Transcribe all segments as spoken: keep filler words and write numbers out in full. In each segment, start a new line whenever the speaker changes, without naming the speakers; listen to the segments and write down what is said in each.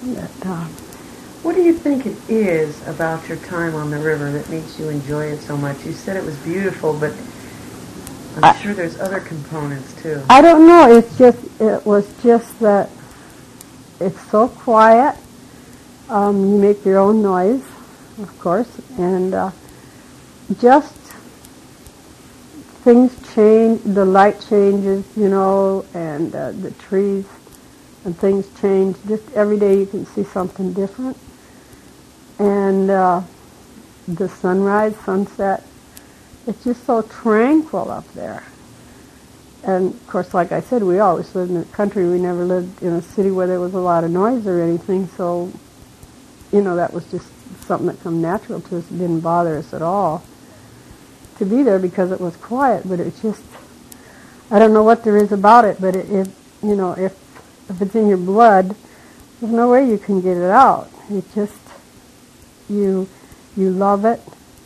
But, uh,
What do you think it is about your time on the river that makes you enjoy it so much? You said it was beautiful, but I'm
I,
sure there's other components too.
I don't know. It's just it was just that it's so quiet. Um, you make your own noise, of course, and uh, just things change. The light changes, you know, and uh, the trees and things change. Just every day you can see something different, and uh, the sunrise, sunset. It's just so tranquil up there. And, of course, like I said, we always lived in the country. We never lived in a city where there was a lot of noise or anything. So, you know, that was just something that come natural to us. It didn't bother us at all to be there because it was quiet. But it's just, I don't know what there is about it. But it, if, you know, if, if it's in your blood, there's no way you can get it out. It just, you, you love it.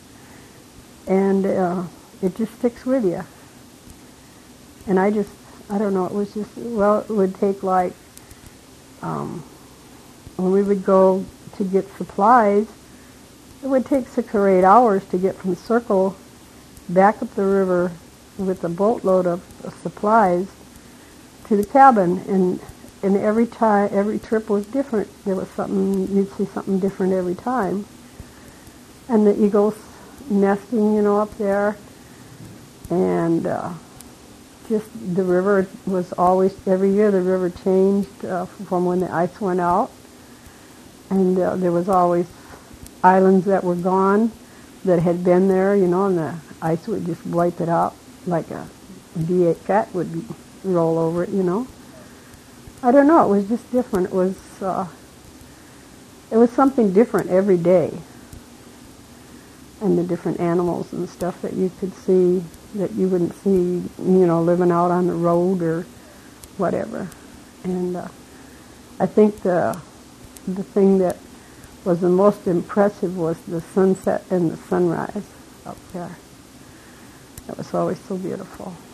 And uh, it just sticks with you. And I just, I don't know, it was just, well, it would take like, um, when we would go to get supplies, it would take six or eight hours to get from Circle back up the river with a boatload of, of supplies to the cabin. And and every time, every trip was different. There was something, you'd see something different every time. And the eagles nesting, you know, up there. And uh, just the river was always, every year the river changed uh, from when the ice went out. And uh, there was always islands that were gone that had been there, you know, and the ice would just wipe it out like a V eight cat would roll over it, you know. I don't know, it was just different. It was, uh, it was something different every day. And the different animals and stuff that you could see that you wouldn't see, you know, living out on the road or whatever. And uh, I think the the thing that was the most impressive was the sunset and the sunrise up there. It was always so beautiful.